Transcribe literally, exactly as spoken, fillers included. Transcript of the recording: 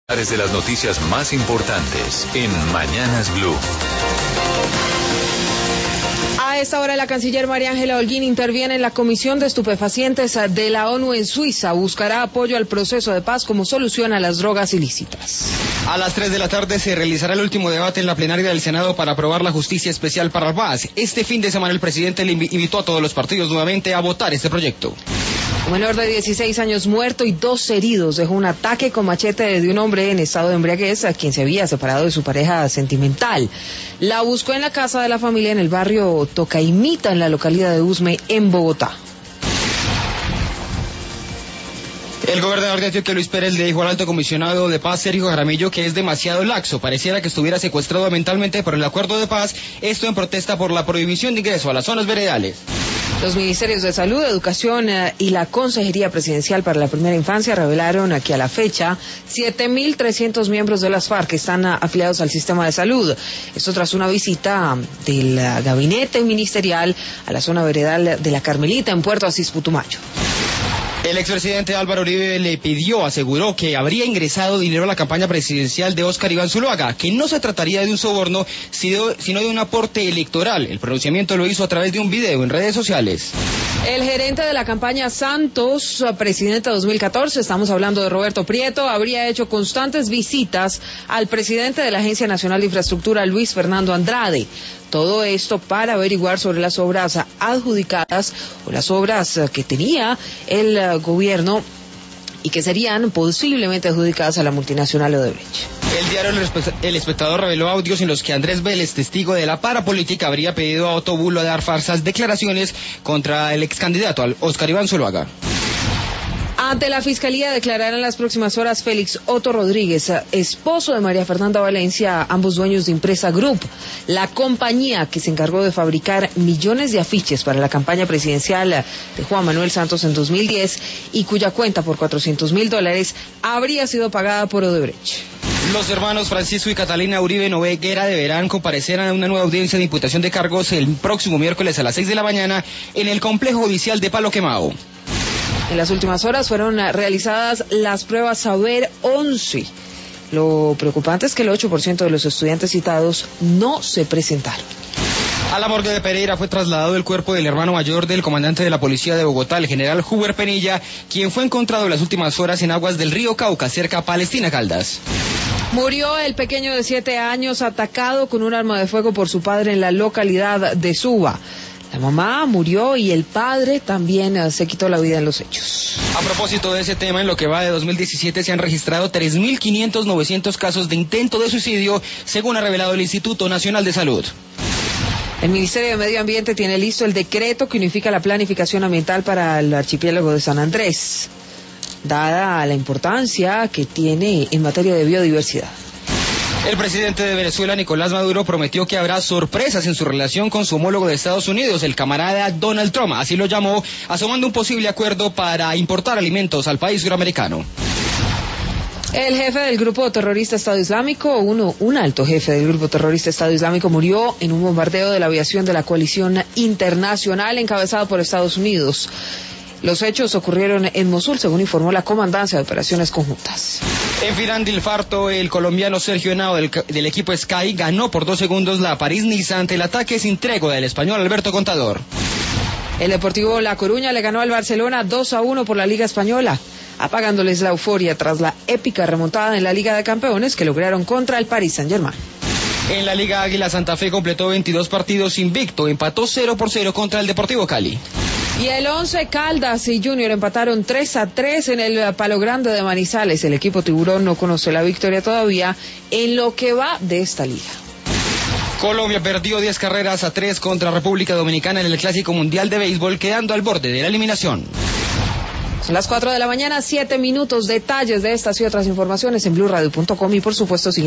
De las noticias más importantes en Mañanas Blue. A esta hora la canciller María Ángela Holguín interviene en la Comisión de Estupefacientes de la ONU en Suiza. Buscará apoyo al proceso de paz como solución a las drogas ilícitas. A las tres de la tarde se realizará el último debate en la plenaria del Senado para aprobar la justicia especial para la paz. Este fin de semana el presidente le invitó a todos los partidos nuevamente a votar este proyecto. Un menor de dieciséis años muerto y dos heridos dejó un ataque con machete de un hombre en estado de embriaguez a quien se había separado de su pareja sentimental. La buscó en la casa de la familia en el barrio Tocaimita, en la localidad de Usme, en Bogotá. El gobernador de Antioquia, Luis Pérez, le dijo al alto comisionado de paz, Sergio Jaramillo, que es demasiado laxo. Pareciera que estuviera secuestrado mentalmente por el acuerdo de paz, esto en protesta por la prohibición de ingreso a las zonas veredales. Los ministerios de Salud, Educación eh, y la Consejería Presidencial para la Primera Infancia revelaron que a la fecha siete mil trescientos miembros de las FARC están uh, afiliados al sistema de salud. Esto tras una visita del uh, gabinete ministerial a la zona veredal de la Carmelita en Puerto Asís, Putumayo. El expresidente Álvaro Uribe le pidió, aseguró que habría ingresado dinero a la campaña presidencial de Óscar Iván Zuluaga, que no se trataría de un soborno, sino de un aporte electoral. El pronunciamiento lo hizo a través de un video en redes sociales. El gerente de la campaña Santos, presidente dos mil catorce, estamos hablando de Roberto Prieto, habría hecho constantes visitas al presidente de la Agencia Nacional de Infraestructura, Luis Fernando Andrade. Todo esto para averiguar sobre las obras adjudicadas o las obras que tenía el gobierno y que serían posiblemente adjudicadas a la multinacional Odebrecht. El diario El Espectador reveló audios en los que Andrés Vélez, testigo de la parapolítica, habría pedido a Otto Bulo a dar falsas declaraciones contra el ex candidato Óscar Iván Zuluaga. Ante la Fiscalía declarará en las próximas horas Félix Otto Rodríguez, esposo de María Fernanda Valencia, ambos dueños de Impresa Group, la compañía que se encargó de fabricar millones de afiches para la campaña presidencial de Juan Manuel Santos en dos mil diez y cuya cuenta por cuatrocientos mil dólares habría sido pagada por Odebrecht. Los hermanos Francisco y Catalina Uribe Noguera deberán comparecer a una nueva audiencia de imputación de cargos el próximo miércoles a las seis de la mañana en el complejo judicial de Palo Quemado. En las últimas horas fueron realizadas las pruebas Saber once. Lo preocupante es que el ocho por ciento de los estudiantes citados no se presentaron. A la morgue de Pereira fue trasladado el cuerpo del hermano mayor del comandante de la policía de Bogotá, el general Huber Penilla, quien fue encontrado en las últimas horas en aguas del río Cauca, cerca a Palestina Caldas. Murió el pequeño de siete años atacado con un arma de fuego por su padre en la localidad de Suba. La mamá murió y el padre también uh, se quitó la vida en los hechos. A propósito de ese tema, en lo que va de dos mil diecisiete se han registrado tres mil quinientos novecientos casos de intento de suicidio, según ha revelado el Instituto Nacional de Salud. El Ministerio de Medio Ambiente tiene listo el decreto que unifica la planificación ambiental para el archipiélago de San Andrés, dada la importancia que tiene en materia de biodiversidad. El presidente de Venezuela, Nicolás Maduro, prometió que habrá sorpresas en su relación con su homólogo de Estados Unidos, el camarada Donald Trump, así lo llamó, asomando un posible acuerdo para importar alimentos al país suramericano. El jefe del grupo terrorista Estado Islámico, uno, un alto jefe del grupo terrorista Estado Islámico, murió en un bombardeo de la aviación de la coalición internacional encabezada por Estados Unidos. Los hechos ocurrieron en Mosul, según informó la Comandancia de Operaciones Conjuntas. En final de infarto, el colombiano Sergio Henao del, del equipo Sky ganó por dos segundos la París-Niza ante el ataque sin tregua del español Alberto Contador. El Deportivo La Coruña le ganó al Barcelona dos a uno por la Liga Española, apagándoles la euforia tras la épica remontada en la Liga de Campeones que lograron contra el Paris Saint-Germain. En la Liga Águila, Santa Fe completó veintidós partidos invicto, empató cero por cero contra el Deportivo Cali. Y el Once Caldas y Junior empataron tres a tres en el Palo Grande de Manizales. El equipo tiburón no conoce la victoria todavía en lo que va de esta liga. Colombia perdió diez carreras a tres contra República Dominicana en el Clásico Mundial de Béisbol, quedando al borde de la eliminación. Son las cuatro de la mañana, siete minutos. Detalles de estas y otras informaciones en blue radio punto com y por supuesto